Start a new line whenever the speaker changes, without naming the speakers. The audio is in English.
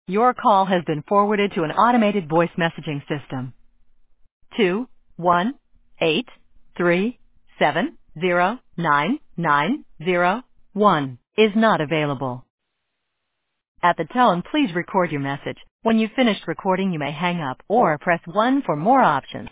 Your call has been forwarded to an automated voice messaging system. 21837099001 is not available. At the tone, please record your message. When you've finished recording, you may hang up or press 1 for more options.